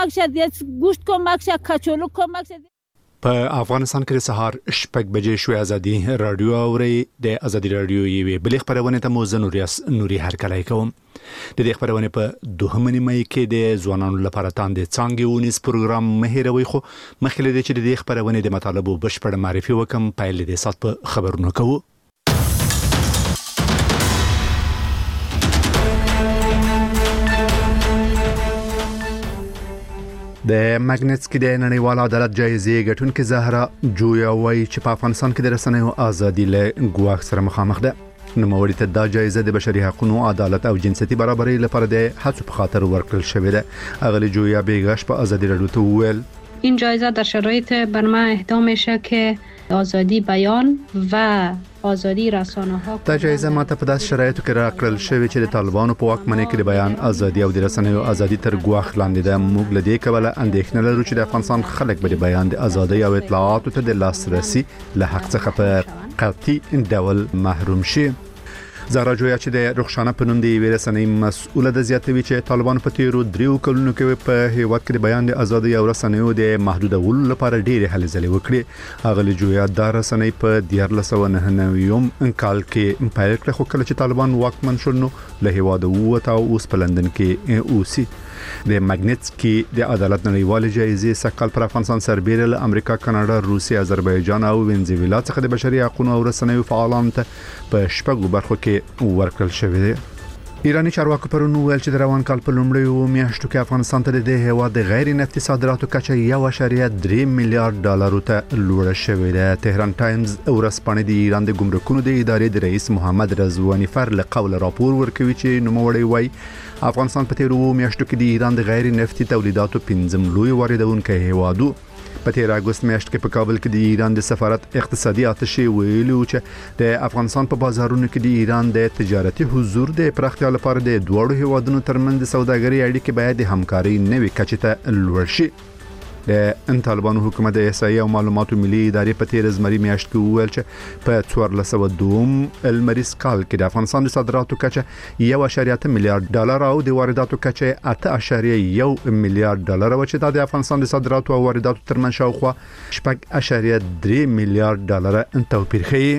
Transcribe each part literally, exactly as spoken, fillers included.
شد یا گوشت کمک شد کچولو کمک شد. په افغانستان کې د سهار شپږ بجې شوې ازادي رادیو اوري د ازادي رادیو یوې بلې خبرونه ته موزه نوریاس نوري هرکلای کوم د دې خبرونه په دوهمه نیمه کې د ځوانانو لپاره تاندې څنګه ونیس پروګرام مهیروي خو مخکې د چې د دې خبرونه د مطالبو بشپړ معرفي وکم پایل د سات په خبرونه کوو. د ماګنټسکي د نړیوال عدالت جایزې ګټونکې زهرا جویا وایي چې په افغانستان کې د رسنیو ازادي له ګواښ سره مخامخ ده. نوموړي ته دا جایزه د بشري حقوقو عدالت او جنسيتي برابرۍ لپاره د هڅو په خاطر ورکړل شوې ده. اغلی جویا بیگاش په ازادي رادیو ته ویل این جایزه در شرایط بر من اهدا میشه که آزادی بیان و آزادی رسانه ها دا جایزه ماته په داس شرایطو کې راکړل شوې چې د طالبانو په واکمنۍ کې د بیان ازادي او د رسنیو ازادي تر ګواښ لاندې ده. موږ له دې کبله اندېښنه لرو چې د افغانستان خلک به د بیان د ازادي او اطلاعاتو ته د لاسرسي له حق څخه په قطعي ډول محروم شي. زهرا جویا چې د رخصانه په نوم دی ورسنۍ مسؤله د زیاتوي چې طالبان په تیرو دریو کلونو کې په هیواد کې د بیان د ازادي او رسنیو د محدودولو لپاره ډېرې هلې ځلې وکړي. اغلی جویا د رسنۍ په دیارلس سوه نهه نوي کال کې پیل کړ خو کله چې طالبان واکمن شول نو له هیواد ووت او اوس په لندن کې اوسي. د ماګنټسکي د عدالت نړیوال جایزې سکهال پر افغانستان سربېره له امریکا، کاناډا، روسیې، آذربایجان او وینزویلا څخه د بشري حقوقو او رسنیو فعالانو ته په شپږو برخو کې ورکړل شوې ده. ایرانی چارواکو پرون ویل چې د روان کال په لومړیو میاشتو کې افغانستان ته د هیواد د غیر نفتي صادراتو کچه یو اعشاریه درې میلیارډ ډالرو ته لوړه شوې ده. تهران ټایمز ورځپاڼه د ایران د ګمرکونو د ادارې د رئیس محمد رضوانی فر له قول راپور ورکوي چې نوموړی وایي افغانستان په تیرو میاشتو کې د ایران د غیر نفتي تولیداتو پنځم لوی واردونکی هیواد و. په تیر اگست میاشت کې په کابل کې د ایران د سفارت اقتصادي اتشې ویلي چې د افغانستان په بازارونو کې د ایران د تجارتي حضور د پراختیا لپاره د دوه هیوادونو ترمنځ د سوداګرۍ اړیکې باید د همکارۍ نوې کچې ته لوړ شي. د طالبانو حکومت د احصایې او معلوماتو ملي ادارې په تیر زمري میاشت کې وویل چې په څوارلس سوه دوه المریز کال کې د افغانستان د صادراتو کچه یو اعشاریه اته میلیارډ ډالر او د وارداتو کچه اته اعشاریه یو میلیارډ ډالر و چې د افغانستان د صادراتو او وارداتو ترمنځ شاوخوا شپږ اعشاریه درې میلیارډ ډالر توپیر ښیي.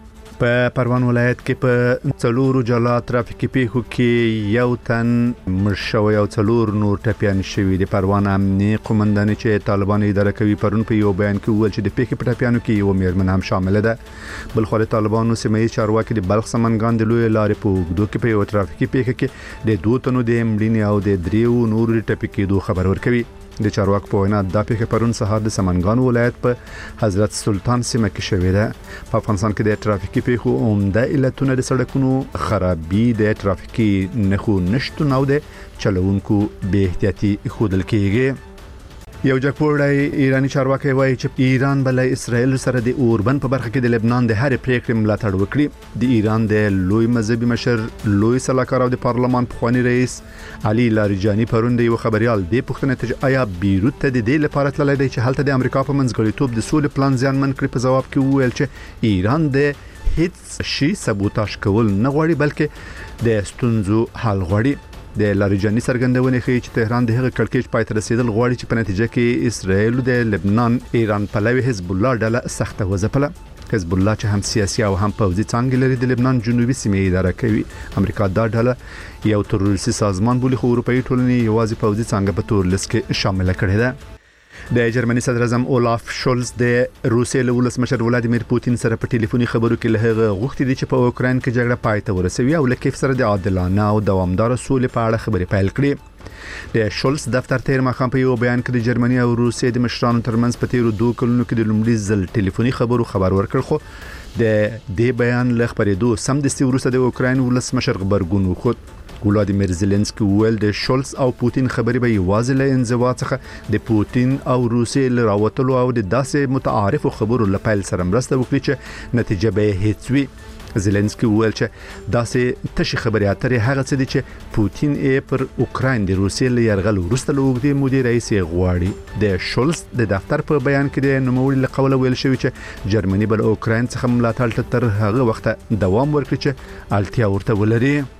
په پروان ولایت کې په څلورو جلا ترافیکي پیښو کې یو تن مړ شوی او څلور نور ټپیان شوي. د پروان امنیه قومندان چې طالبان اداره کوي پرون په یو بیان کې وویل چې د پیښې په ټپیانو کې یو میرمن هم شامل ده. بل خو د طالبانو سیمایي چارواکي د بلخ سمنګان د لوی لارې په اوږدو کې په یو ترافیکي پیښه کې د دوه تنو د مړینې او د دریو نور ټپي کېدو خبر ورکوي. د چارواکو په وینا د پیښه پرون سهار د سمنګان ولایت په حضرت سلطان سیمه کې شوې ده. په افغانستان کې د ترافیکي پیښو عمده علتونه د سړکونو خرابي، د ترافیکي نښو نشتون او د چلوونکو بې احتیاطي ښودل کېږي. یو جګپوړی ایرانی چارواکي وایي چې ایران بل اسرائیل سره د اوربن په برخه کې د لبنان د هر پریکړې ملاتړ وکړي. د ایران د لوی مذهبي مشر، لوی سلاکار او د پارلمان پخوانی رئیس علي لاریجانی پرون د یو خبريال د پښتنه ته آیا بیروت ته د دې لپاره تللی دی چې هلته د امریکا په منځګړیتوب د سولې پلان ځانمن کړي. په جواب کې وویل چې ایران د هیڅ شي سبوتاژ کول نه غواړي بلکې د ستونزو حل غواړي. د لاریجانی څرګندونه کوي چې تهران د هغه کړکېچ پای ته رسیدل غواړي چې په نتیجه کې اسرائیل د لبنان ایران پلوي حزب الله ډله سخته وځپله. حزب الله چې هم سیاسي او هم پوځي څانګې لري د لبنان جنوبي سیمې اداره کوي. امریکا دا ډله یو تروریستي سازمان بولي خو اروپאי ټولنې یوازې پوځي څانګه په تور لیست کې شامل کړي ده. د جرمني صدر اعظم اولاف شولز د روسیې له ولسمشر ولادیمیر پوتین سره په ټلیفوني خبرو کې له هغه غوښتي دي چې په اوکراین کې جګړه پای ته ورسوي او له کیف سره د عادلانه او دوامدار سولې په اړه خبرې پیل کړي. د شولز دفتر تیر مخام په یو بیان کې د جرمني او روسیې د مشرانو ترمنځ په تیرو دوه کلونو کې د لومړي ځل ټلیفوني خبرو خبر ورکړ خو د دې بیان له خبرېدو سمدستي وروسته د اوکراین ولسمشر غبرګون وکړ. ولادیمیر زيلنسکي ویل د شولز او پوتین خبرې به یوازې له انزوا څخه د پوتین او روسیې له راوتلو او د داسې متعارفو خبرو لپاره سره مرسته وکړي چې نتیجه به هیڅ وي. زيلنسکي ویل چې داسې تشي خبرې اترې هغه څه دي چې پوتین یې پر اوکراین د روسیې له یرغل وروسته له اوږدې مودې راهیسې غواړي. د شولز د دفتر په بیان کې د نوموړي له قوله ویل شوی چې جرمني بل اوکراین څخه ملاتړ تر هغه وخت دوام ورکړي چې اړتیا ورته ولري.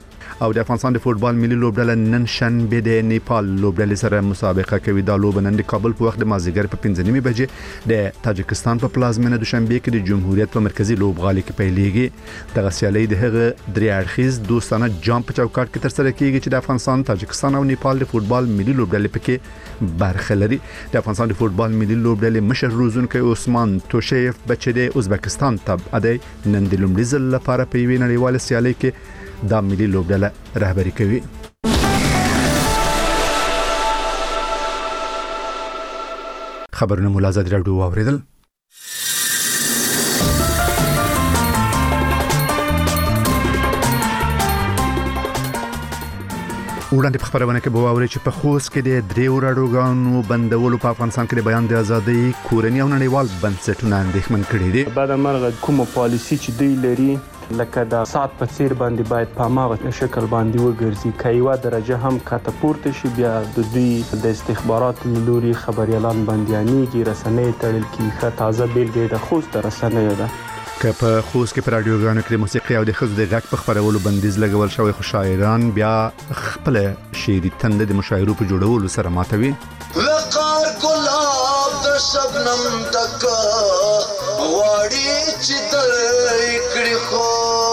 او د افغانستان د فوتبال ملي لوبډله نن شنبه د نیپال لوبډلې سره مسابقه کوي. دا لوب نن د کابل په وخت د مازیګر په پنځه نیمې بجې د تاجکستان په پلازمینه دوشنبه کې د جمهوریت په مرکزی لوبغالي کې پیلېږي. دغه سیالي د هغه درې اړخیز دوستانه جام په چوکاټ کې ترسره کیږي چې د افغانستان، تاجکستان او نیپال د فوتبال ملي لوبډلې پکې برخه لري. د افغانستان د فوتبال ملي لوبډلې مشر روزونکی عثمان توشیف بچی د ازبکستان تبع دی نن د لومړي ځل لپاره په یوې نړیواله سیالۍ کې د ملي لوبډله رهبري کوي. خبرونه مولا آزاد راډیو واوریدل. وړاندې په خبرونه کې به واوري چې په خوست کې د دریو راډیوګانو بندولو په افغانستان کې د بیان د ازادۍ کورنۍ او نړیوال بنسټونه اندېښمن کړي دي. بعد مرغه کومه پالیسی چې دی لري لکه د سات په څیر باندې باید په ماغه شکل باندې وګرځي، کایوا درجه هم کاته پورته شي، بیا د دوی د استخبارات لوري خبريالان باندېانيږي، رسنۍ تړل کیږي. تازه بیلګه د خوست رسنۍ ده که په خوست کې پر راډیوګانو کې د موسیقي او د ښځو د غږ په خپرولو بندیز لګول شوی، خو شاعران بیا خپل شعري تنده د مشاعرو په جوړولو سره ماتوي. وقار ګلاب د شبنم تک واړی چې تر کړي خو.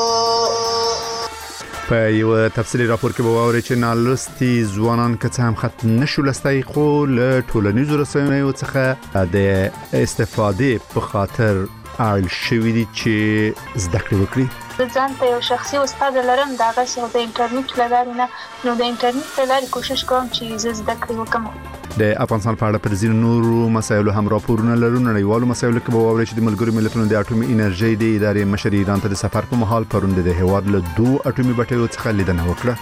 په یو تفصیلی راپور کې به واوري چې نالوستي ځوانان که څه هم خط نشو لستی، خو له ټولنیزو رسنیو څخه د استفادې په خاطر اړ شوی دي چې زده کړې وکړي. ځان ته یو شخصي استاد لرم، دا غوښه د انټرنیټ لارې نه، نو د انټرنیټ لارې کوشش کوم چې زه زده کړې وکړم. د افغانستان په اړه پر ځینو نورو مسایلو هم راپورونه لرو. نړیوالو مسایلو کې به واوري چې د ملګرو ملتونو د اټومي انرژي د ادارې مشر ایران ته د سفر په مهال پروند د هیواد له دوه اټومي بټیو څخه لیدنه وکړه.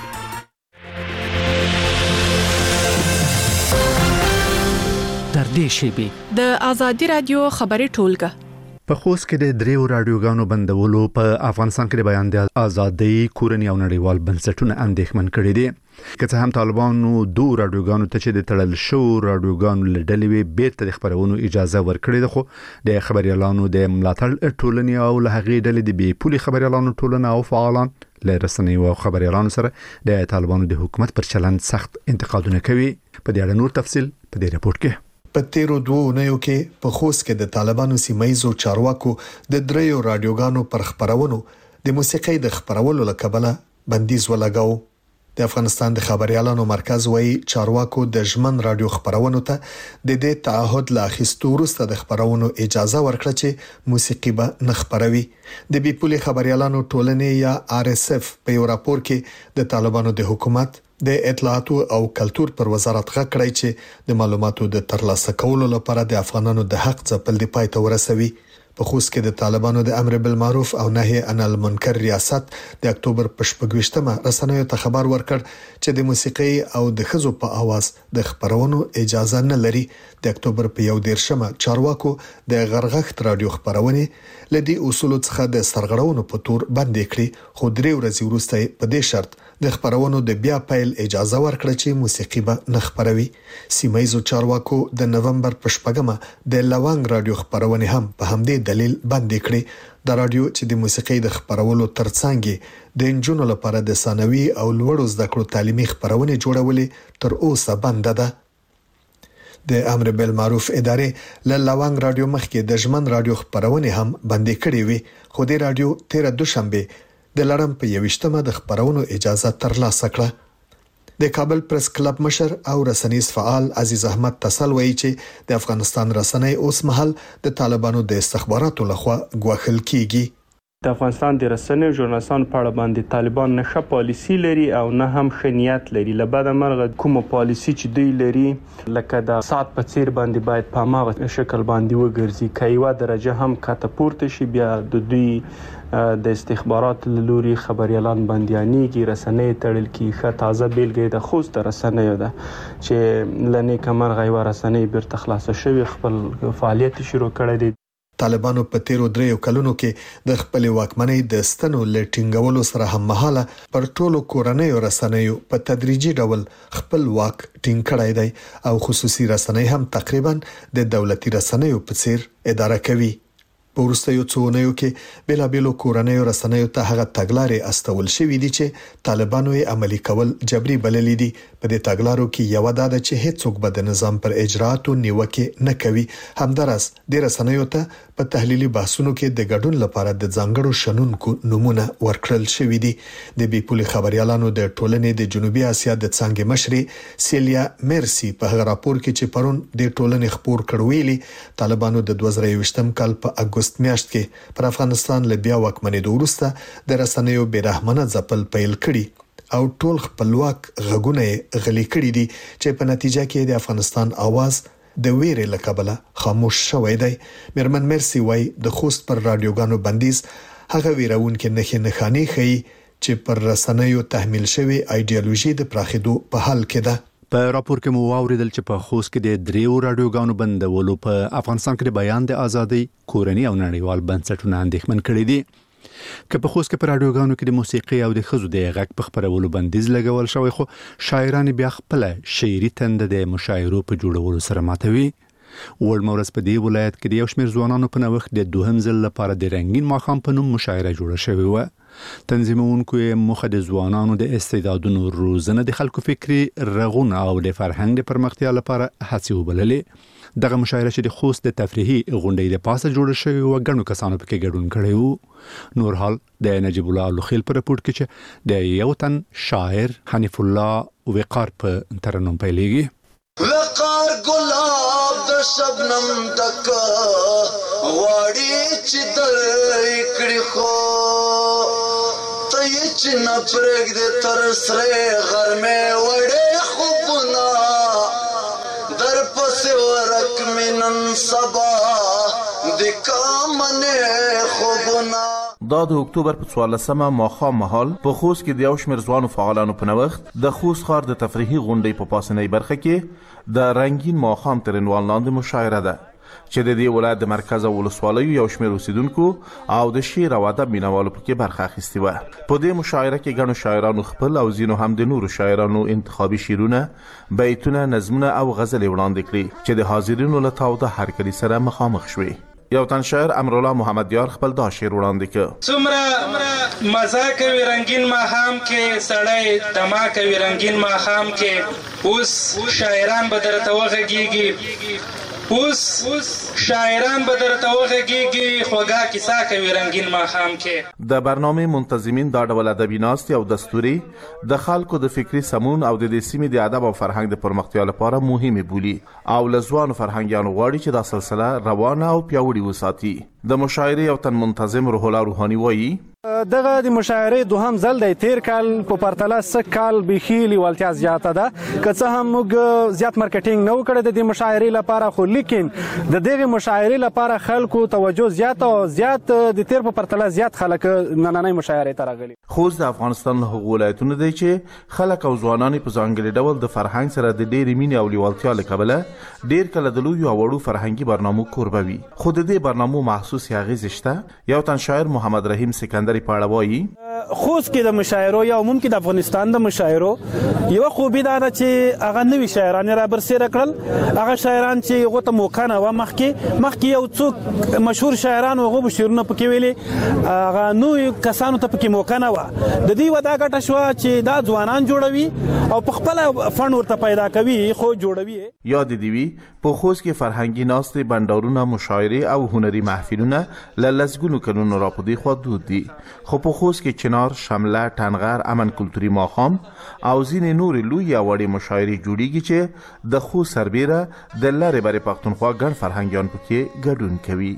تر دې شیبې د ازادي رادیو خبري ټولګه په خوست کې د دریو راډیوګانو بندولو په افغانستان کې د بیان د ازادۍ کورنۍ او نړیوال بنسټونه اندېښمن کړي دي. که څه هم طالبانو دوه راډیوګانو ته چې د تړل شو راډیوګانو له ډلې وی بیرته د خبرونو اجازه ورکړې ده، خو د خبريالانو د ملاتړ ټولنې او له هغې ډلې د بي پولي خبريالانو ټولنه او فعالان له رسنیو او خبريالانو سره د طالبانو د حکومت پر چلند سخت انتقادونه کوي. په دې اړه نور تفصیل په دې رپورت کې. په تیرو دوه اونیو کې په خوست کې د طالبانو سیمایزو چارواکو د دریو راډیوګانو پر خبرونو د موسیقي د خبرولو لکبله بندیز ولګاو. د افغانستان د خبريالانو مرکز وایي چارواکو د ژمن رادیو خبرونو ته د دې تعهد لا اخیستو وروسته د خبرونو اجازه ورکړه چې موسیقي به نه خبروي. د بي پولي خبريالانو ټولنې یا آر اس اف په یو راپور کې د طالبانو د حکومت د اطلاعات او کلتور پر وزارت غږ کړی چې د معلوماتو د ترلاسه کولو لپاره د افغانانو د حق ځپل دی پای ته ورسوي. په خوست کې د طالبانو د امر بالمعروف او نهي عن المنکر ریاست د اکتوبر په شپږویشتمه رسنیو ته خبر ورکړ چې د موسیقي او د ښځو په आवाज د خبرونو اجازه نه لري. د اکتوبر په یو دیرشمه چارواکو د غرغښت رادیو خبرونه لدی اصول څخه د سرغړونو په تور بندې کړې، خو درې ورځې وروسته په دې شرط د خبرونو د بیا پیل اجازه ورکړه چې موسیقي به نه خبروي. سیمایزو چارواکو د نومبر په شپږمه د لوانګ رادیو خبرونه هم په همدې دلیل بندې کړې. د رادیو چې د موسیقي د خبرولو ترڅنګ د انجونو لپاره د ثانوي او لوړو زده کړو تعلیمي خبرونه جوړولې تر اوسه بند ده. د امر بالمعروف ادارې له لوانګ رادیو مخکې د ژمن رادیو خبرونه هم بندې کړې وي، خو د رادیو تیر دوشنبه د لړم په یوشتمه د خبرونو اجازه ترلاسه کړه. د کابل پریس کلب مشر او رسنیز فعال عزیز احمد تسل وایي چې د افغانستان رسنۍ اوس مهال د طالبانو د استخباراتو لخوا ګواښل کیږي. د افغانستان د رسنیو ژورنالستانو په اړه باندې طالبان نه ښه پالیسی لري او نه هم ښه نیت لري. له بعد مرغه کومه پالیسی چې دوی لري لکه د سات په څیر باندې باید په ماغه شکل باندې وګرځي، کایوا درجه هم کاته پورته شي، بیا د دوی د استخبارات لوري خبريالان باندېانيږي، رسنۍ تړل کیږي. تازه بیلګه د خوست رسنۍ ده چې لنی کمر غیوا رسنۍ بیرته خلاصه شوی، خپل فعالیت شروع کړی دی. طالبانو په تیرو دریو کلونو کې د خپل واکمنۍ د ستنو لټینګولو سره هم مهاله پر ټولو کورنیو رسنیو په تدریجي ډول خپل واک ټینګ کړی دی او خصوصي رسنۍ هم تقریبا د دولتي رسنیو په څیر اداره کوي. په وروستیو څو اونیو کې بېلابېلو کورنیو رسنیو ته هغه تګلارې استول شوې دي چې طالبانو یې عملي کول جبري بللي دي. په دې تګلارو کې یو دا ده چې هیڅوک به د نظام پر اجرااتو نیوکه نه کوي. همدارس د رسنیو ته په تحلیلي بحثونو کې د ګډون لپاره د ځانګړو شنونکو نمونه ورکړل شوې دي. د بیپولي خبريالانو د ټولنې د جنوبي اسیا د څنګه مشري سیلیا مرسی په هغه راپور کې چې پرون د ټولنې خبر کړویلي طالبانو د دوه زره یوویشتم کال په اگست میاشت کې پر افغانستان له بیا واکمنېدو وروسته د رسنیو بیرحمانه ځپل پیل کړي او ټول خپلواک غږونه غلي کړي دي چې په نتیجه کې د افغانستان आवाज د ویرې له کبله خاموش شوی دی. مرمن مرسی وای د خوست پر رادیوګانو بندیز هغه ویرون کې نه نخانی خي چې پر رسنیو تحمیل شوی ایدئولوژي د پراخېدو په حال کې ده. په راپور کې مو واوریدل چې په خوست کې د دریو رادیوګانو بندولو په افغانستان کې د بیان د ازادۍ کورنۍ او نړیوال بنسټونه اندېښمن کړي دي. که په خوست کې په رادیوګانو کې د موسیقي او د خزو د غږ په خبرولو بندیز لګول شوی خو شاعران بیا خپل شعري تند د مشاعرو په جوړولو سره ماتوي. ول مورس په دې ولایت کې د یو شمېر ځوانانو په نوښت د دوهم ځل لپاره د رنگین ماښام په نوم مشاعره جوړه شوې و. تنظیمونکو مخه د ځوانانو د استعدادونو روزنه د خلکو فکری رغونه او د فرهنګ د پرمختیا لپاره هڅې وبللې. دغه مشاعره چې د خوست د تفریحي غونډې د پاسه جوړه شوې و غنو کسانو پکې ګډون کړی وو. نور حال د نجیب الله لوخیل پر رپورت کې چې د یو تن شاعر حنیف الله وقار په ترنم پیلېږي. وقار ګلاب د شبنم تک واړی چې در کړي خو ته یې چې نه پرېږدې تر سرې غرمې وړې خوبونه در پسې ورک مې نن سبا د کامنې خوبونه. دا د اکتوبر په څوارلسمه ماښام مهال په خوست کې د یو شمېر ځوانو فعالانو په نوښت د خوست ښار د تفریحي غونډې په پاسنۍ برخه کې د رنگین ماښام تر عنوان لاندې مشاعره ده چې د دې ولایت د مرکز او ولسوالیو یو شمېر اوسیدونکو او د شعر او ادب مینوالو پکې برخه اخیستې وه. په دې مشاعره کې ګڼو شاعرانو خپل او ځینو هم د نورو شاعرانو انتخابي شعرونه، بیتونه، نظمونه او غزلې وړاندې کړي چې د حاضرینو له تاوده هرکلي سره مخامخ شوې. یو تن شاعر امرالله محمد یار خپل دا شعر وړاندې کړ. څومره مزه کوي رنگین ماښام کې سړی دما کوي رنگین ماښام کې اوس شاعران به درته وغږیږي اوس شاعران به درته وغږیږي خوږه کیسه کوي رنگین ماښام کې. د برنامه منتظمین دا ډول ادبي ناستې او دستوري د خلکو د فکري سمون او د دې سیمې د ادب او فرهنګ د پرمختیا لپاره مهمه بولي او لزوانو فرهنګیانو غواړي چې دا سلسله روانه او پیاوړې وساتي. د مشاعرې یو تن منتظم روح الله روحاني وایي دغه د مشاعرې دوهم ځل دی. تیر کال په پرتله سږ کال بیخي لیوالتیا زیاته ده. که څه هم موږ زیات مارکیټینګ نه وکړی د دې مشاعرې لپاره خو لیکن د دغه مشاعرې لپاره خلکو توجه زیاته او زیات د تیر په پرتله زیات خلک نننۍ مشاعرې ته راغلي. خوست د افغانستان له هغو ولایتونو دی چې خلک او ځوانان په ځانګړي ډول د فرهنګ سره د ډېرې مینې او لیوالتیا له کبله ډېر کله د لویو او وړو فرهنګي برنامو کوربه وي. خو د دې برنامو محسوس اغېزې شته. یو تن شاعر محمد رحیم سکندری په اړه وایي خوست کې د مشاعرو یا عموم کې د افغانستان د مشاعرو یو خوبي دا ده چې هغه نوي شاعران را برسېره کړل. هغه شاعران چې هغه ته موقع نه و مخکې مخکې یو څوک مشهور شاعران هغه به شعرونه پکې ویلي هغه نوې کسانو ته پکې موقع نه و. د دې ودا ګټه شوه چې دا ځوانان جوړوي او په خپل فن ورته پیدا کوي خو جوړوي. یاد دی وی په خوست کې فرهنګي ناستې بندرونه مشاعرې او هنري محفلونه ل لسګونو کلونو را پدې خو دود دي. خو په خوست کې چنار، شمله، ټنغر، امن کلتوري ماښام او ځینې نور لوی او وړې مشاعرې جوړیږي چې د خوست سربیره د لارې بارې پښتونخوا ګڼ فرهنګیان پکې ګډون کوي.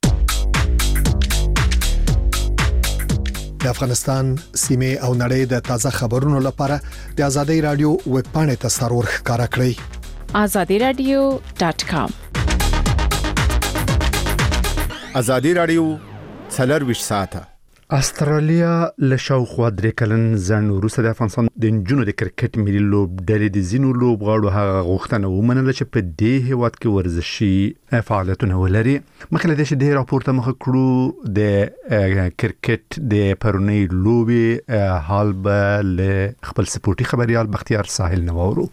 د افغانستان سیمه او نړۍ د تازه خبرونو لپاره د آزادۍ رادیو ویب پاڼې ته سرور ښکارا کړئ آزادی رادیو ډاټ کام. آزادی رادیو څلور ساعته. استرالیا له شاوخوا درې کلن ځنډ وروسته د افغانستان د نجونو د کرکټ ملي لوبډلې د ځینو لوبغاړو هغه غوښتنه ومنله چې په دې هیواد کې ورزشي فعالیتونه ولري. مخکې له دې چې دې راپور ته مخه کړو د کرکټ د پرونی لوبې حال به له خپل سپورټي خبريال بختیار ساحل نوورو.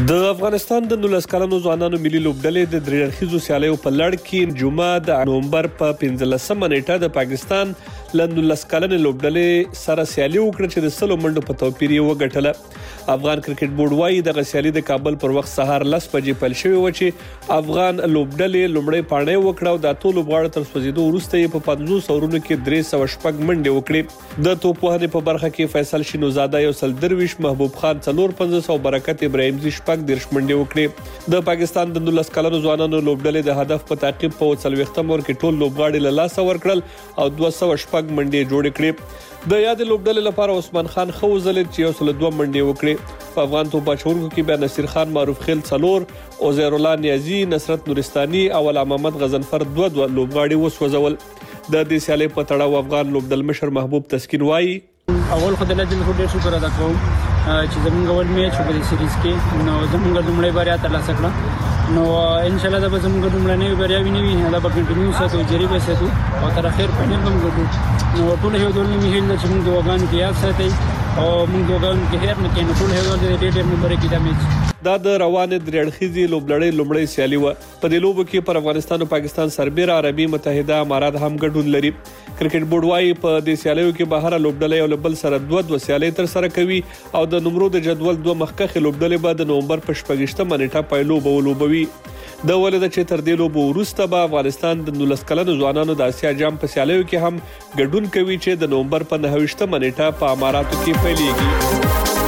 د افغانستان د نولس کلنو ځوانانو ملي لوبډلې د درې اړخیزو سیالیو په لړ کې جمعه د نومبر په پنځلسمه نیټه د پاکستان له نولس کلنې لوبډلې سره سیالي وکړه چې د سلو منډو په توپیر یې وګټله. افغان کرکټ بورډ وايي دغه سیالي د کابل پر وخت سهار لس بجې پیل شوې و چې افغان لوبډلې لومړی پاڼۍ وکړه او د اتو لوبغاړو تر سوځېدو وروسته یې په پنځوس اورونو کې درې سوه شپږ منډې وکړې. د توپوهنې په برخه کې فیصل شینوزاده یو سل درویش، محبوب خان څلور پنځوس او برکت ابراهیمزي شپږ دېرش منډې وکړې. د پاکستان د نولس کلنو ځوانانو لوبډلې د هدف په تعقیب په څلوېښتم اوور کې ټول لوبغاړي له لاسه ورکړل او دوه سوه شپږ منډې جوړې کړې. د یادې لوبډلې لپاره عثمان خان ښه وځلېد چې یو سل دوه منډې وکړې. په افغان توپ اچوونکو کې بیا نصیر خان معروف خیل څلور، عزیر الله نیازي، نصرت نورستاني او علامه محمد غضنفر دوه دوه لوبغاړي وسوځول. د دې سیالۍ په تړاو افغان لوبډل مشر محبوب تسکین وایي اول خو د لجنې خو ډېر شکر ادا کوم چې زموږ اول میچ په دې سیریز کې نو زموږ لومړی بریا ترلاسه کړه. نو ان شاء الله دا به زموږ لومړنۍ بریا وي نه وي دا به کنټینیو ساتو جری به ساتو او تر اخر فائنل هم ګټو. نو ټول یو ډول مې هیله چې موږ دوغان کې یاد ساتي او موږ دوغان کې هر نه کې ټول یو ډول د ډېر نمبر کې دا میچ دا د روانې درې اړخیزې لوبلړۍ لومړۍ سیالي وه. په دې لوبو کې پر افغانستان او پاکستان سربېره عربي متحده امارات هم ګډون لري. کرکټ بورډ وايي په دې سیالیو کې به هره لوبډله یو له بل سره دوه دوه سیالۍ ترسره کوي او د نمرو د جدول دوه مخکښې لوبډلې به د نومبر په شپږویشتمه نیټه پایلوبه ولوبوي. د ولې ده چې تر دې لوبو وروسته به افغانستان د نولس کلنو ځوانانو د اسیا جام په سیالیو کې هم ګډون کوي چې د نومبر په نهه ویشتمه نیټه په اماراتو کې پیلېږي.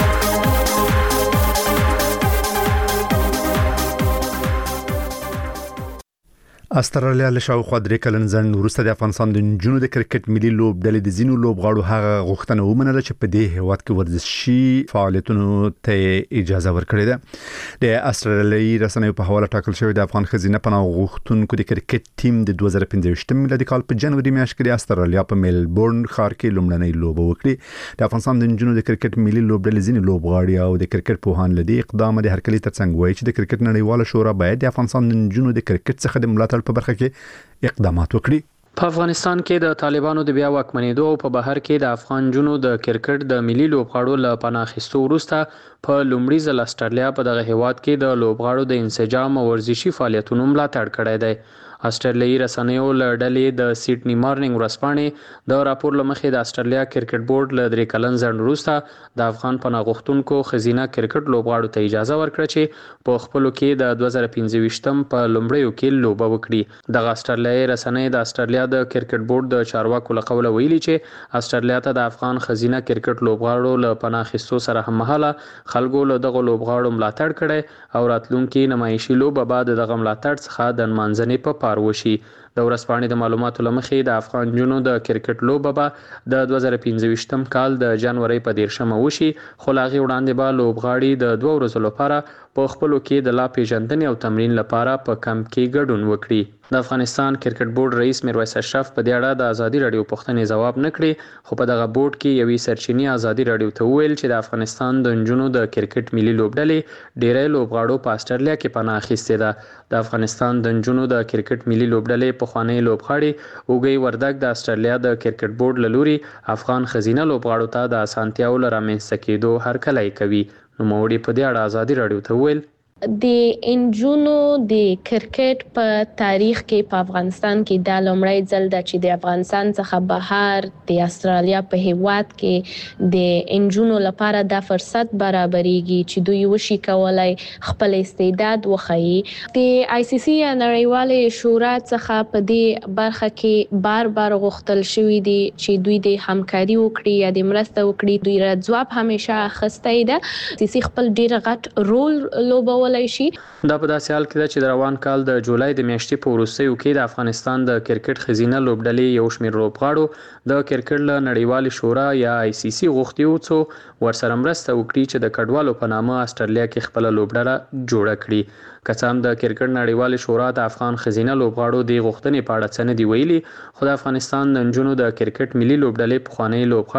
استرالیا له شاوخوا درې کلن ځنډ وروسته د افغانستان د نجونو د کرکټ ملي لوبډلې د ځینو لوبغاړو هغه غوښتنه ومنله چې په دې هیواد کې ورزشي فعالیتونو ته اجازه ورکړې ده. د استرالیایي رسنیو په حواله ټاکل شوی د افغان ښځینه پناه غوښتونکو د کرکټ ټیم د دوه زره پنځه ویشتم میلادي کال په جنوري میاشت کې د استرالیا په میلبورن ښار کې لومړنۍ لوبه وکړه. د افغانستان د نجونو د کرکټ ملي لوبډلې ځینې لوبغاړي او د کرکټ پوهان لدی اقدام د هرکلي ترڅنګ وایي چې د کرکټ نړیواله شورا باید د افغانستان د نجونو د کرکټ څخه د ملاتړ په برخه کې اقدامات وکړي. په افغانستان کې د طالبانو د بیا واکمنېدو او په بهر کې د افغان جنو د کرکټ د ملي لوبغاړو له پناه اخیستو وروسته په لومړي ځل استرالیا په دغه هیواد کې د لوبغاړو د انسجام او ورزشي فعالیتونو ملاتړ کړی دی. استرالیایي رسنیو له ډلې د سیډني مارنینګ ورځپاڼې د راپور له مخې د استرالیا کرکټ بورډ له درې کلن ځنډ وروسته د افغان پناه غوښتونکو ښځینه کرکټ لوبغاړو ته اجازه ورکړه چې په خپلو کې د دوه زره پنځه ویشتم په لومړیو کې لوبه وکړي. دغه استرالیایي رسنۍ د استرالیا د کرکټ بورډ د چارواکو له قوله ویلي چې استرالیا ته د افغان ښځینه کرکټ لوبغاړو له پناه اخیستو سره هممهاله خلکو له دغه لوبغاړو ملاتړ کړی او راتلونکي نمایشي لوبه بعد دغه ملاتړ څخه د نمانځنې په پار وشي. د ورځپاڼې د معلوماتو له مخې د افغان جنو د کرکټ لوبه به د دوه زره پنځه ویشتم کال د جنوري په دیرشمه وشي خو لا غي وړاندې به لوبغاړي د دوه ورځو لپاره په خپلو کې د لا پیژندنې او تمرین لپاره په کمپ کې ګډون وکړي. د افغانستان کرکټ بورډ رئیس میرویس اشرف په دې اړه د ازادي رادیو پوښتنې ځواب نه کړی خو په دغه بورډ کې یوې سرچینې ازادي رادیو ته وویل چې د افغانستان د نجونو د کرکټ ملي لوبډلې ډېری لوبغاړو په استرالیا کې پناه اخیستې ده. د افغانستان د نجونو د کرکټ ملي لوبډلې پخوانی لوبغاړي اوګي وردګ د استرالیا د کرکټ بورډ له لوري افغان ښځینه لوبغاړو ته د اسانتیاو له رامنځته کېدو هرکلی کوي. نوموړي په دې اړه ازادي رادیو ته وویل د انجونو د کرکټ په تاریخ کې په افغانستان کې د لومړی ځل د چې د افغانستان څخه بهر د استرالیا په هیواد کې د انجونو لپاره د فرصت برابرېږي چې دوی وشي کولای خپل استعداد وښيي. د آی سی سی نړیوالې شورا څخه په دې برخه کې بار بار غوښتل شوی دی چې دوی د همکاري وکړي یا د مرسته وکړي. دوی را ځواب همیشه اخیستی ده. سی سی خپل ډیر غټ رول لوبولی شي. دا په داسې حال کې ده چې د روان کال د جولای د میاشتې په وروستیو کې د افغانستان د کرکټ ښځینه لوبډلې یو شمېر لوبغاړو د کرکټ له نړیوالې شورا یا آی سی سی غوښتي وو څو ورسره مرسته وکړي چې د کډوالو په نامه استرالیا کې خپله لوبډله جوړه کړي. که څه هم د کرکټ نړیوالې شورا د افغان ښځینه لوبغاړو د غوښتنې په اړه څه نه دي ویلي خو د افغانستان د نجونو د کرکټ ملي لوبډلې پخوانی لوبغاړي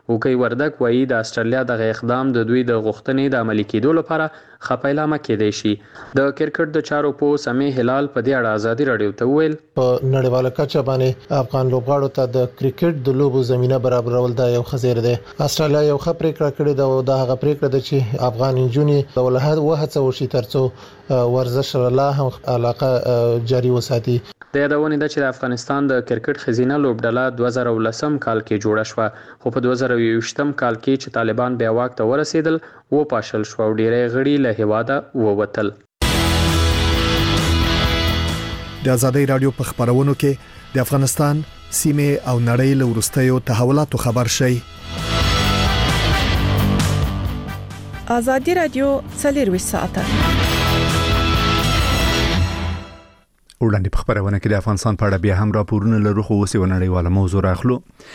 وکي وردک وایي د استرالیا د اقدام د دوی د غوښتنې د عملي کېدو لپاره خپایلامه کېدای شي. د کرکټ د چارو په سمې هلال په دې اړه ازادي رادیو ته وویل په نړیواله کچه باندې افغان لوبغاړو ته د کرکټ د لوبو زمينه برابرول دا یو خزیر دی. استرالیا یو خبره پریکړه کړې ده او دا هغه پریکړه ده چې افغان انجونې د ولهد وهڅه وشي ترڅو ورزش لا هم علاقه جاري وساتي. د یادونه ده چې د افغانستان د کرکټ خزینه لوبډله دوه زره ولسم کال کې جوړه شوه، خو په دوه زره یوویشتم کال کې چې طالبان بیا واک ته ورسېدل و پاشل شو او ډېری غړي له هیواده ووتل. د ازادي رادیو په خبرونو کې د افغانستان سیمه او نړۍ له ورستیو تحولاتو خبر شي. ازادي رادیو څلور ساعته وړاندې په خبرونه کې د افغانستان په اړه بیا هم راپورونه لرو، خو اوس یو نړیواله موضوع راخلو.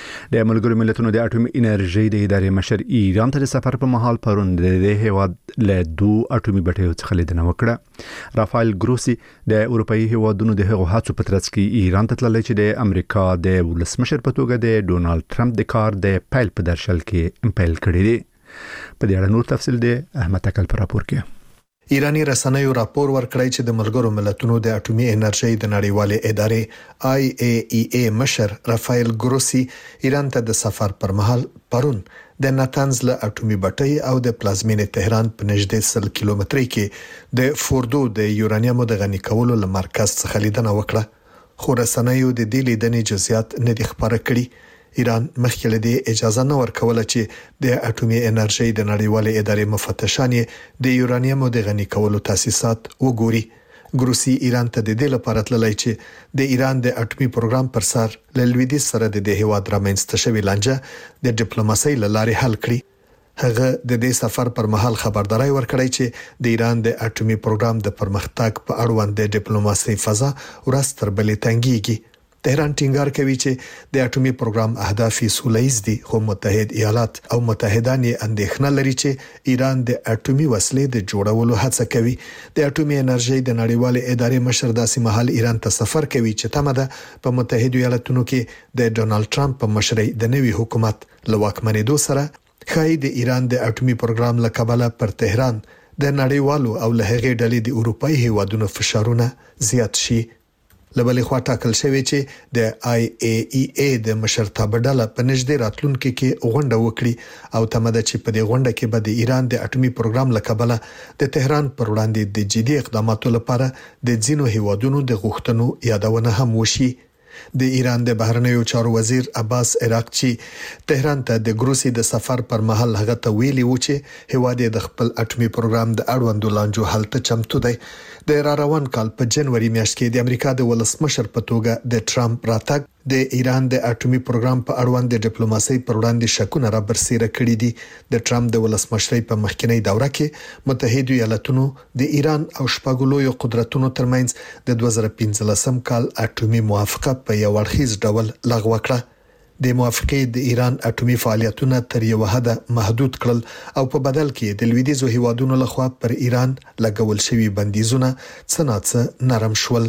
د ملګرو ملتونو د اټومي انرژي د ادارې مشر ایران ته د سفر په مهال پرون د هیواد له دوه اټومي بټیو څخه لیدنه وکړه. رافایل ګروسی د اروپאי هیوادونو د هغو هڅو په ترڅ کې ایران ته تللی چې د امریکا د ولسمشر په توګه د ډونالد ټرمپ د کار د پیل په درشل کې امپیل کړی دی. په دې اړه نور تفصیل دی احمد تکل پر راپور کې. ایرانی رسنیو راپور ورکړی چې د ملګرو ملتونو د اټومي انرژي د نړیوالې ادارې آی ای ای ای مشر رافایل ګروسی ایران ته د سفر پر مهال پرون د ناتنز له اټومي بټۍ او د پلازمینې تهران په نږدې سل کیلومترۍ کې د فوردو د یورانیمو د غني کولو له مرکز څخه لیدنه وکړه، خو رسنیو د دې لیدنې جزئیات نه دي خبره کړي. ایران مخکې له دې اجازه نه ورکوله چې د اټومي انرژي د نړیوالې ادارې مفتشان د یورانیمو د غني کولو تاسیسات وګوري. ګروسی ایران ته د دې لپاره تللی چې د ایران د اټومي پروګرام پر سر له لویدیځ سره د دې هیواد رامنځته شوی لانجه د ډیپلوماسۍ له لارې حل کړي. هغه د دې سفر پر مهال خبرداري ورکړی چې د ایران د اټومي پروګرام د پرمختګ په اړوند د ډیپلوماسۍ فضا ورځ تر بلې تنګیږي. تهران ټینګار کوي چې د اټومي پروګرام اهداف سوله‌ییز دي، خو متحد ایالات او متحدان یې اندېښنه لري چې ایران د اټومي وسلې د جوړولو هڅه کوي. د اټومي انرژي د نړیوالې ادارې مشر داسې مهال ایران ته سفر کوي چې تمه ده په متحد ایالاتونو کې د ډونالد ټرمپ په مشرۍ د نوي حکومت له واکمنېدو سره خای د ایران د اټومي پروګرام له کبله پر تهران د نړیوالو او له هغې ډلې د اروپאי هیوادونو فشارونه زیات شي. لبلې خوا ټاکل شوی چې د آی ای ای ای د مشرتابه ډله په نږدې راتلونکي کې غونډه وکړي او تمه ده چې په دې غونډه کې به د ایران د اټومي پروګرام لکبله د تهران پر وړاندې د جدي اقداماتو لپاره د ځینو هیوادونو د غوښتنو یادونه هم وشي. د ایران د بهرنیو چارو وزیر عباس عراقچی تهران ته د ګروسی د سفر پر مهال هغه ته ویلي و چې هیواد د خپل اټومي پروګرام د اړوندو لانجو حل ته چمتو دی. د را روان کال په جنوري میاشت کې د امریکا د ولسمشر په توګه د ټرمپ راتګ د ایران د اټومي پروګرام په اړوند د ډیپلوماسۍ پر وړاندې شکونه را برسېره کړي دي. د ټرمپ د ولسمشرۍ په مخکینی دوره کې متحد ایالاتونو د ایران او شپږ لویو قدرتونو ترمنځ د دوه زره پنځلسم کال اټومي موافقه په یو اړخیز ډول لغوه کړه. د موافقې د ایران اټومي فعالیتونه تر یو حده محدود کړل او په بدل کې د لویدیځو هیوادونو لخوا پر ایران لګول شوی بندیزونه څه ناڅه نرم شول.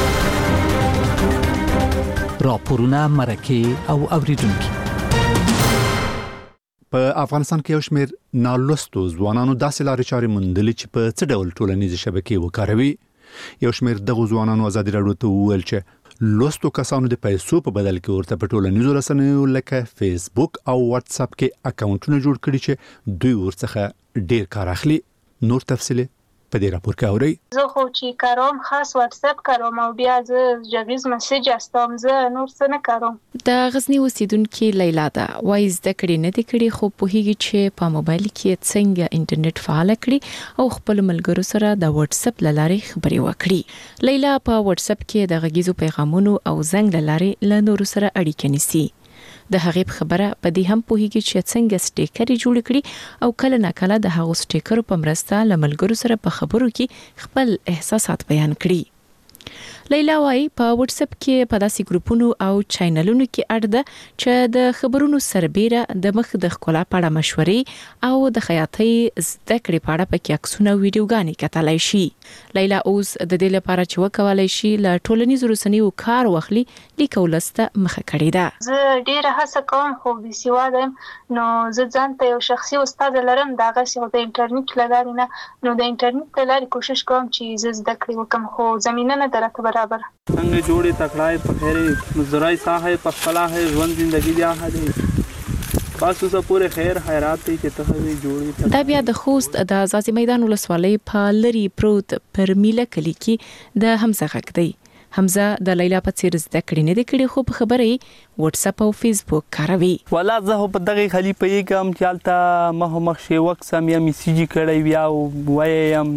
راپورونه مرکه او اوریدونکو. په افغانستان کې یو شمېر نالوستو ځوانانو داسې لارې چارې موندلې چې په څه ډول ټولنیزې شبکې وکاروي. یو شمېر دغه ځوانانو ازادي راډیو ته وویل چې لوستو کسانو د پیسو په بدل کې ورته په ټولنیزو رسنیو لکه فیسبوک او واتس اپ کې اکاونټونه جوړ کړي چې دوی ورڅخه ډیر کار اخلي. نور تفصیل په دې راپور کې اورئ. زه خو چې کاروم خاص واتس اپ کاروم او بیا زه جویز میسج استوم، زه نور څه نه کاروم. د غزنی اوسیدونکو لیلا دا وایي زده کړې نه دي کړې، خو په هیڅ چې په موبایل کې څنګه انټرنیټ فعال کړي او خپل ملګرو سره د واتس اپ لارې خبرې وکړي. لیلا په واتس اپ کې د غږیزو پیغامونو او زنګ لارې له نورو سره اړیکه نیسي. د هغې خبره په دې هم پوهیږي چې څنګه سټیکر جوړ کړي او کله ناکله د هغو سټیکر په مرسته لملګرو سره په خبرو کې خپل احساسات بیان کړي. لیلا وايي په واتس اپ کې په داسې ګروپونو او چینلونو کې اړ ده چې د خبرونو سربېره د مخ د ښکلا په اړه مشورې او د خیاطۍ زده کړې په اړه پکې عکسونه او ویډیوګانې کتلای شي. لیلا اوس د دې لپاره چې وکولای شي له ټولنیزو رسنیو کار واخلي لیکولسته مخه کړې ده. زه ډیره هڅه کوم خو بې سواده یم، نو زه ځان ته یو شخصي استاد لرم د هغه څه د انټرنیټ له لارې نه، نو د انټرنیټ له لارې کوشش کوم چې زه زده کړې وکم، خو زمینه نه درته برابر. څنګه جوړې تکړای په خیره مزرای ساحه په خلا ہے ژوند زندگی بیا هدي بس اوسه پوره خیر خیرات ته چې ته وی جوړې. دا بیا د خوست د ازازي میدان ولسوالۍ په لری پروت پر میله کلی کې د حمزه غږ دی. حمزه د لیلا په څیر زده کړې نه دی کړې خو په خبرې واتس اپ او فیسبوک کاروي. ولا زه په دغه خلی په یګم چالتا مه مخ شي وخت سم یا میسیجی کړی بیا وایم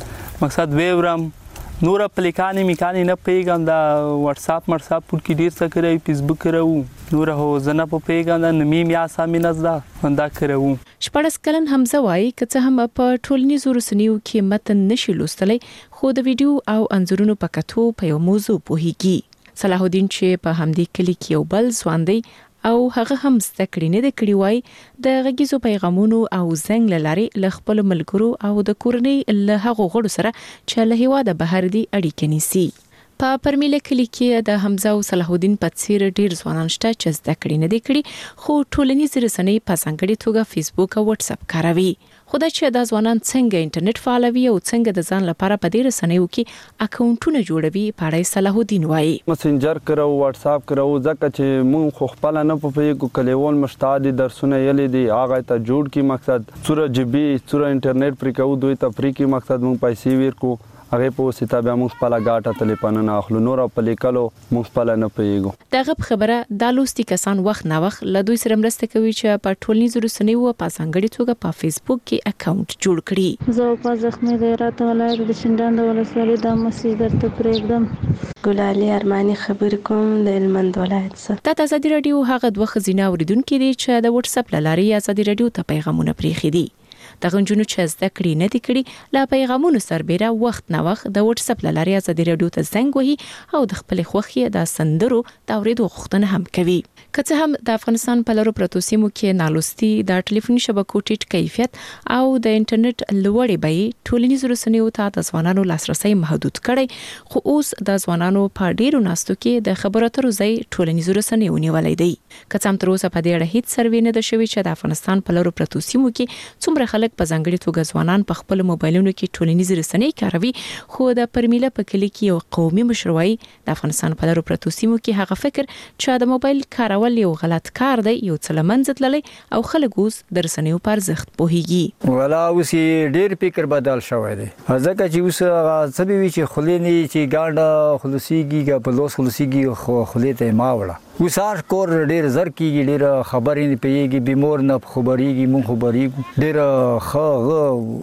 مقصد ویورم نور اپلیکانی میکانی نه پیګم دا واتس اپ مرساپ پر کې ډیر څه کوي فیسبوک کړو نور هو زنه په پیګم دا نمی میا سامي نزدا وندا کړو. شپږ کلن حمزه وايي کڅه هم په ټولنیزو رسنیو کې متن نشي لوستلای خو د ویډیو او انځورونو په کتو په یو موضوع پوهیږي. صلاح الدین چې په همدې کلی کې یو بل ځوان دی او هغه هم زده کړې نه د کړي وای د غږیزو پیغامونو او زنګ لاري ل خپل ملګرو او د کورنۍ له هغو غړو سره چې له هیواده بهر دي اړیکې نیسي. په پرمیله کلی کې د حمزه او صلاح الدین په څیر ډیر ځوانان شته چې زده کړې نه دي کړي خو ټولنیز رسنۍ په څنګه توګه فیسبوک او واتس اپ کاروي. خو دا چې د ځوانان څنګه انټرنیټ فعالوي او څنګه د ځان لپاره په دې رسنیو کې اکاونټونه جوړوي په اړه صلاح الدین وایي. مسنجر کرو واتس اپ کرو ځکه چې مون خو خپل نه په پیګو کلیوال مشتاق درسونه یلې دي هغه ته جوړ کی مقصد سوره جبي سوره انټرنیټ پر کو دوی تفریح کی مقصد مون پیسې ور کو هغه په ستا بیا موږ خپل غاټه تلیپانه نه اخلو نور په لیکلو موږ خپل نه پیګو. دغه خبره د لوستي کسان وخت نه وخت له دوی سره مرسته کوي چې په ټولنیزو رسنیو په څنګه توګه په فیسبوک کې اکاونټ جوړ کړي. زه په زخمي د رات ولایت د شینډان د ولسوالۍ د مسجد درته پرېږدم. ګلالي ارماني خبر کوم د هلمند ولایت څخه. د ازادي رادیو هغه دوه خزینه اوریدونکو دي چې د واتس اپ لاري ازادي رادیو ته پیغامونه پریخي دي. د غنجونو چې زده کړې نه دي کړي لا پیغامونو سربېره وخت نه وخت د واتس اپ لاري ازادي رادیو ته زنګ وهي او د خپل خوښي د سندرو د اوریدو غوښتنه هم کوي. که څه هم د افغانستان په لارو پروتو سیمو کې نالوستي د ټلیفوني شبکو ټیټ کیفیت او د انټرنیټ لوړې بیې ټولنیزو رسنیو ته د ځوانانو لاسرسي محدود کړي خو اوس د ځوانانو په ډیرو ناستو کې د خبرو اترو ځای ټولنیزو رسنیو نیولې دي. که څه هم تر اوسه په دې اړه هیڅ سروې نه ده شوې چې د افغانستان په لارو پروتو سیمو کې څومره خلک په ځانګړي توګه ځوانان په خپل موبایلونو کې ټولنیز رسنۍ کاروي خو د پرمیله په کلی کې یو قومي مشروعي د افغانستان په لارو پروتو سیمو کې هغه فکر چې د موبایل کارول یو غلط کار دی یو څه لمنځه تللی او خلک اوس د رسنیو په ارزښت پوهیږي. ولا اوس ډیر فکر بدل شوی دی ځکه چې اوس څه به وي چې خلینی چې ګاډه خلاصيږي په لوس خلاصيږي خو خلیته ما وړه وسار کور ډیر زر کیږي ډیر خبرې نه پیږي بیمور نه خبرېږي مون خبرېږي ډیر خغه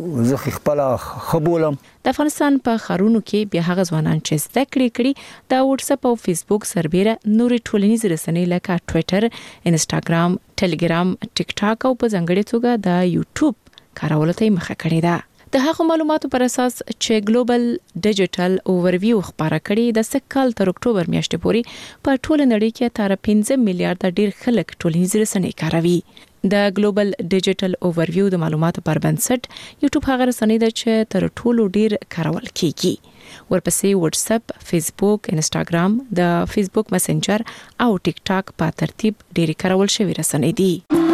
زخ خپل خبولم. د افغانستان په خارونو کې بیا هغه ځوانان چې زده کړې کړي د واتس اپ او فیسبوک سربېره نورې ټولنیز رسنۍ لکه ټوئیټر، انسټاګرام، ټلګرام، ټیک ټاک او په ځانګړي توګه د یوټیوب کارولو ته مخه کړې ده. د هغو معلوماتو پر اساس چې ګلوبل ډیجیټل اوورویو خبره کړي د سکهال تر اکتوبر میاشتې پورې په ټوله نړۍ کې تر پنځه میلیارډ ډیر خلک ټولنیز رسنۍ کاروي. د ګلوبل ډیجیټل اوورویو د معلوماتو پر بنسټ یوټیوب هغه رسنۍ ده چې تر ټولو ډیر کارول کیږي. ورپسې واتس اپ، فیسبوک، انسټاګرام، د فیسبوک مسنجر او ټیک ټاک په ترتیب ډیر کارول شوی رسنۍ دي.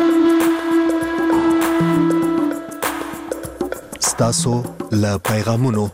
ستاسو له پیغامونو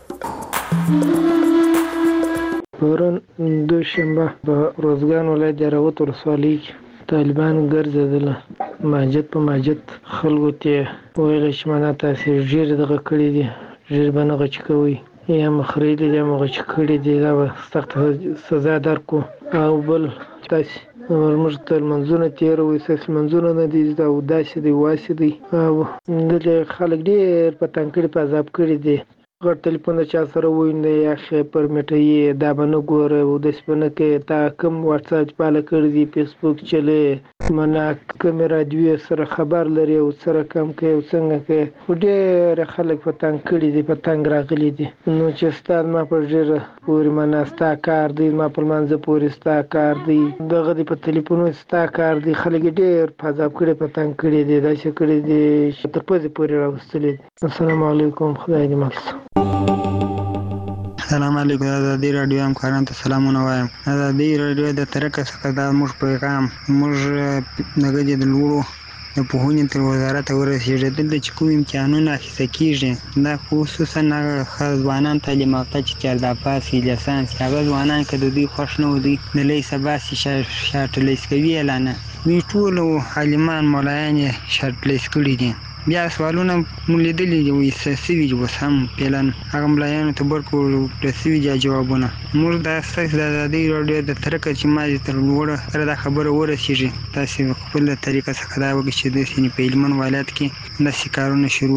پرون دوشنبه په روزګان ولایت د راوت ولسوالۍ طالبان ګرځېدل ماجد په ماجد خلکو ته ویل چې معنا تاسو ډېر دغه کړی دي ډېر باندې غچ کوي یا مخریدي یا مغچ کړی دي دا سخت سزا درکو او بل تاسو ورمږ تر منځونه تیر وي سس منځونه نه دي دا وداسي دي واسي دي او د خلک ډېر په تنکړي په عذاب کړی دي غټ ټلیفون چا سره ویني یا خې پرمیټي دا باندې ګوره او د سپنه کې تا کوم واتس اپ پاله کړی دی فیسبوک چلے منا کیمرا دی سره خبر لري او سره کم کې او څنګه کې ډېر خلک پتنګ کړی دی پتنګ راغلي دي نو چې ستاد ما په ډېر پوری منا ستا کار دی ما په منځ پوری ستا کار دی دغه دی په ټلیفون ستا کار دی خلک ډېر فاضاب کړي پتنګ کړي دي دا چې کړي دي چې تر پځې پوری راوستلې السلام علیکم خدای دې مل السلام علیکم آزادی رادیو همکارانو ته سلامونه وایم. آزادی رادیو د ترکه څخه دا موږ پیغام موږ دغه د لوړو د پوهنې تر وزارت ورسېږي دلته چې کوم امتحانونه اخیستل کېږي دا خصوصا هغه ځوانان تعلیم یافته چې چارده پاس لیسانس هغه ځوانان که د دوی خوښ نه و دوی د لیسه باسي شارټ لیس کوي اعلانه دوی ټولو عالمان مولایان یې شارټ لیس کړي دي بیا سوالونه مو لیدلي دي وایي سوي دي اوس هم فعلا هغه ملایانو ته ورکړو رسوي دي جوابونه موږ دا ستاسو د ازادۍ راډیو د ترکه چې ما تر لوړه سره دا خبره ورسېږي تاسې خپله طریقه څخه دا وکړئ چې داسې په هلمند ولایت کې داسې کارونه شروع